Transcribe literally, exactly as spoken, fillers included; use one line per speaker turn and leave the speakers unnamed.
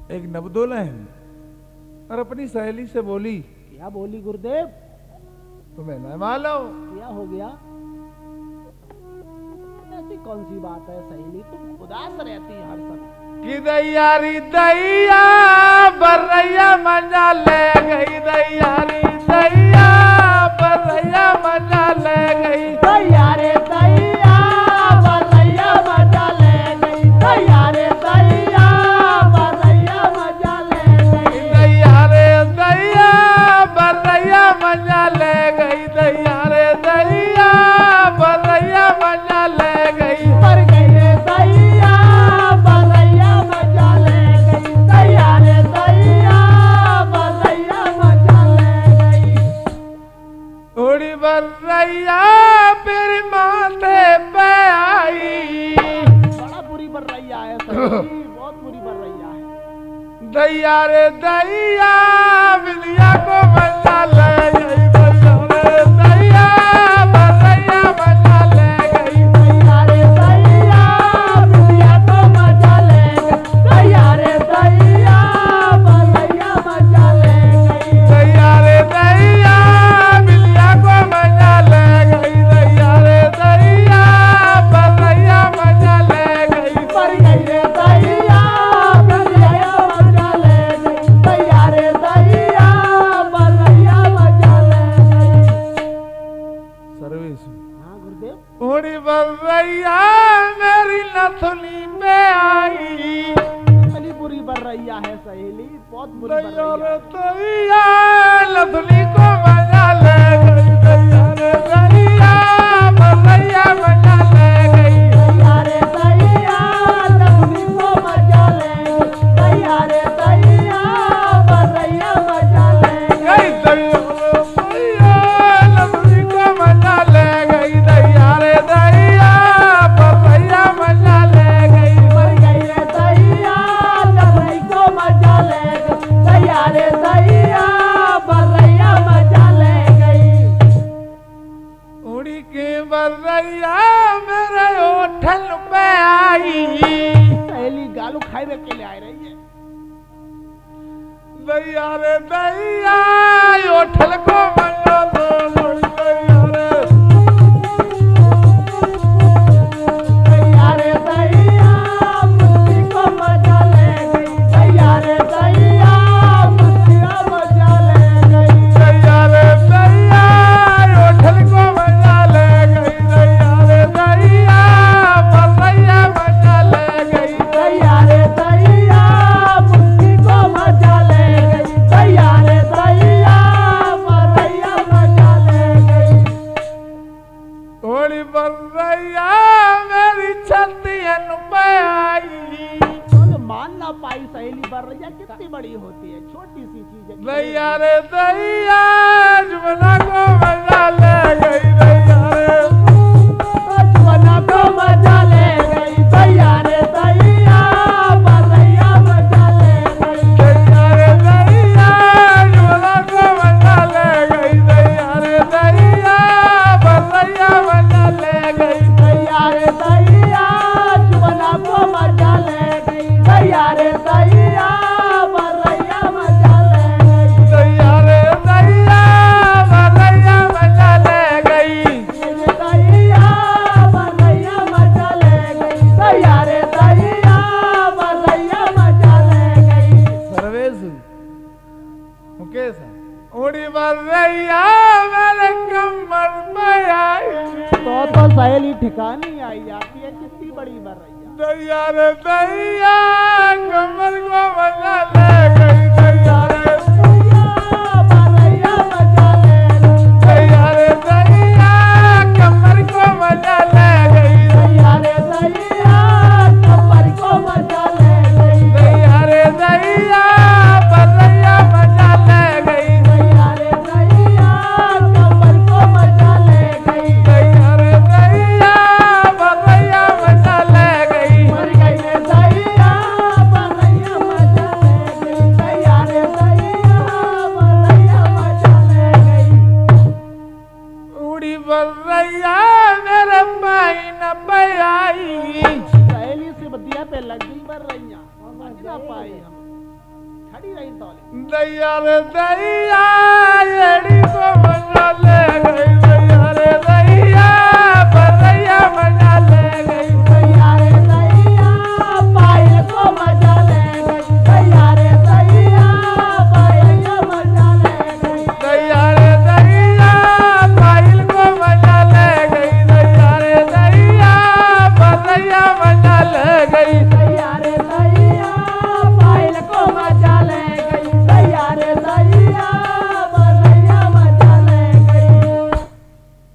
एक नवदुल्हन और अपनी सहेली से बोली,
क्या बोली गुरुदेव?
तुम्हें न मालूम
क्या हो गया? ऐसी कौन सी बात है सहेली, तुम उदास रहती है हर समय।
कि दैयारी दैया बरैया मजा ले गई, दैयारी दैया बरैया मजा ले गई,
दैया रे दैया बरैया मजा ले गई, दैया रे दैया बरैया मजा ले गई,
दैया रे दैया बरैया मजा ले गई, दैया रे दैया बरैया मजा ले गई,
मर गई रे दैया बरैया मजा ले गई, दैया रे दैया बरैया मजा ले गई।
थोड़ी बरैया मेरे माथे पे आई,
बड़ा बुरी बरैया है सहेली, बहुत बुरी बरैया है।
दैया रे दैया बिलिया को मजा ले गई, दैया रे दैया बरैया मजा ले गई,
दैया रे दैया बिटिया को मजा ले गई, दैया रे दैया बरैया मजा ले गई,
दैया रे दैया बिलिया को मजा ले गई, दैया रे दैया बरैया मजा ले गई,
मर गई रे दैया बिटिया मजा ले गई, दैया रे दैया बरैया मजा ले गई।
सर्वेश
हाँ गुरुदेव।
थोड़ी बरैया मेरी नथुनी पे आई,
बड़ी बुरी बरैया है सहेली, बहुत बुरी
दैया
बरैया
रे
है।
दैया नथुनी को मजा ले गई, दैया रे दैया बरैया मजा ले गई,
दैया रे दैया नथुनी को मजा ले गई, दैया रे दैया बरैया मजा ले
गई, दैया रे दैया नथुनी को मजा ले गई, दैया रे दैया बरैया मजा ले गई,
मर गई रे दैया नथुनी को मजा ले गई, दैया रे दैया बरैया मजा ले गई।
उड़ी के बरैया मेरे ओठल पे आई,
सहेली गालू खाए के लिए आ रही है।
दैया रे दैया ओठल को मजा दो, दैया रे
दैया रे दैया मुझी को मजा ले गई, दैया रे दैया मुझी मजा ले गई,
दैया रे दैया ओठल को मजा ले गई, दैया रे दैया बरैया मजा ले गई,
दैया रे दैया मुझी को मजा ले गई, दैया रे दैया बरैया मजा ले गई।
थोड़ी बरैया मेरी छतियन पे आई,
तो मान ना पाई सहेली बरैया कितनी बड़ी होती है, छोटी सी चीज है।
दैया रे दैया जुबना को मजा ले गई, दैया रे
जुबना को मजा ले गई, दैया रे दैया बरैया मजा ले गई,
दैया रे दैया जुबना को मजा ले गई, दैया रे दैया बरैया मजा ले गई,
दैया रे दैया जुबना को मजा ले गई, दैया रे दैया बरैया मजा ले गई,
दैया रे दैया बरैया मजा ले गई,
रे दैया बरैया मजा ले गई, दैया रे दैया बरैया मजा ले गई।
सर्वेश मुकेश उड़ी बरैया मेरे कमर पे आई,
तो तो सहेली ठिकानी आई जाती है, कितनी बड़ी बरैया।
दैया रे दैया कमर को मजा ले गई, दैया रे
बरैया मजा ले गई,
दैया रे दैया कमर को मजा ले गई,
दैया रे दैया कमर को मजा ले गई,
दैया रे दैया बरैया मजा ले गई,
दैया रे दैया कमर को मजा ले गई,
दैया रे दैया बरैया मजा ले गई,
मर गई रे दैया बरैया खड़ी रही तौली
दैया रे दैया एड़ी को मजा ले गई